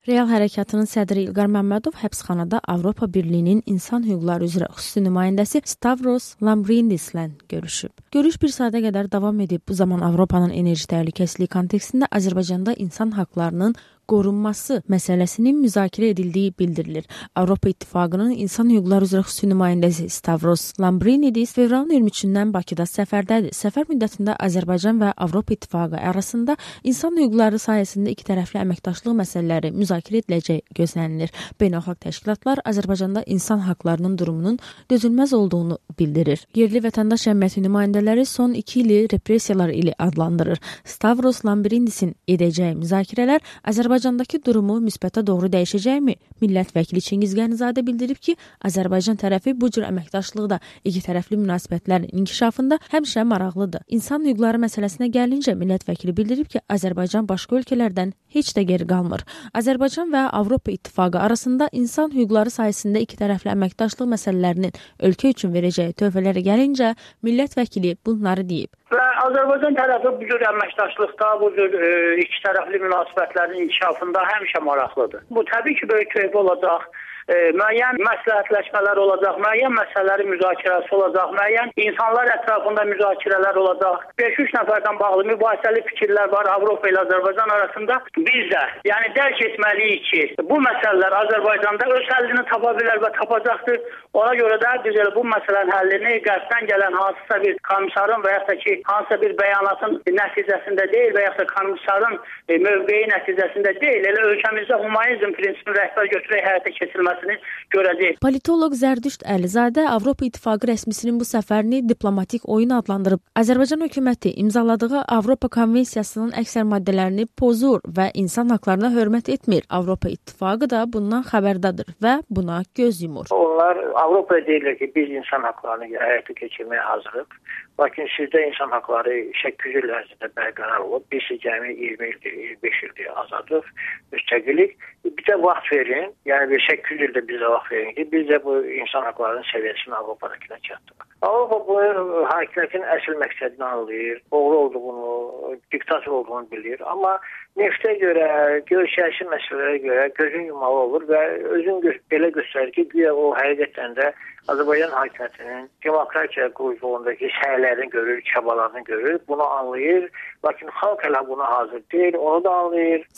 Real Hərəkatının sədri İlqar Məmmədov həbsxanada Avropa Birliyinin İnsan Hüquqları üzrə xüsusi nümayəndəsi Stavros Lambrinidislə görüşüb. Görüş bir saata qədər davam edib. Bu zaman Avropanın enerji təhlükəsizliyi kontekstində Azərbaycanda insan haqlarının qorunması məsələsinin müzakirə edildiyi bildirilir. Avropa İttifaqının İnsan Hüquqları üzrə xüsusi nümayəndəsi Stavros Lambrinidis fevralın 23-dən Bakıda səfərdədir. Səfər müddətində Azərbaycan və Avropa İttifaqı arasında insan hüquqları sayəsində ikitərəfli əməkdaşlıq məsələləri müzakirə ediləcəyi gözlənilir. Beynəlxalq təşkilatlar Azərbaycanda insan haqlarının durumunun dözülməz olduğunu bildirir. Yerli vətəndaş cəmiyyəti nümayəndələri son 2 ili repressiyalar ili adlandırır. Stavros Lambrinidisin edəcəyi müzakirələr Azərbaycandakı durumu müsbətə doğru dəyişəcəkmi? Millət vəkili Çingiz Qənizadə bildirib ki, Azərbaycan tərəfi bu cür əməkdaşlıqda ikitərəfli münasibətlərin inkişafında həmişə maraqlıdır. İnsan hüquqları məsələsinə gəlincə, millət vəkili bildirib ki, Azərbaycan başqa ölkələrdən heç də geri qalmır. Azərbaycan və Avropa İttifaqı arasında insan hüquqları sayəsində ikitərəfli əməkdaşlıq məsələlərinin ölkə üçün verəcəyi töhfələrə gəlincə, millət vəkili bunları deyib. Və Azərbaycan tərəfi bu cür əməkdaşlıqda, bu cür ikitərəfli münasibətlərin inkişafında həmişə maraqlıdır. Bu təbii ki, böyük töhfə olacaq. Müəyyən məsləhətləşmələr olacaq, müəyyən məsələlərin müzakirəsi olacaq, müəyyən insanlar ətrafında müzakirələr olacaq. 5-3 nəfərdən bağlı mübahisəli fikirlər var Avropa ilə Azərbaycan arasında. Biz də, yəni dərk etməliyik ki, bu məsələlər Azərbaycanda öz həllini tapa bilər və tapacaqdır. Ona görə də biz elə bu məsələnin həllini qərbdən gələn hansısa bir komissarın və yaxud da ki, hansısa bir bəyanatın nəticəsində deyil və yaxud da komissarın mövqeyi nəticəsində deyil, elə ölkəmizdə humanizm prinsipini rəhbər götürək həyata keçirilməsi görəcək. Politoloq Zərdüşt Əlizadə Avropa İttifaqı rəsmisinin bu səfərini diplomatik oyun adlandırıb. Azərbaycan hökuməti imzaladığı Avropa Konvensiyasının əksər maddələrini pozur və insan haqlarına hörmət etmir. Avropa İttifaqı da bundan xəbərdadır və buna göz yumur. Onlar Avropaya deyirlər ki, biz insan haqlarını həyata keçirməyə hazırıq. Lakin sizdə insan haqları 800 il ərzində bərqərar olub. Biz cəmi 20 ildir, 25 ildir azadlıq, müstəqillik. Bir də vaxt verin, yəni 800 ildə bizə vaxt verin ki, biz də bu insan haqlarının səviyyəsini Avropadakına çatdıraq. Avropa bu hakimiyyətin əsl məqsədini anlayır, oğru olduğunu, diktator olduğunu bilir. Amma neftə görə, siyasi məsələlərə görə gözün yumalı olur və özün belə göstərir ki, güya o həqiqətən də Azərbaycan hakimiyyətinin demokratiya quruluşundakı səylərini görür, çabalarını görür, bunu anlayır. Lakin xalq hələ buna hazır deyil, onu da anlayır.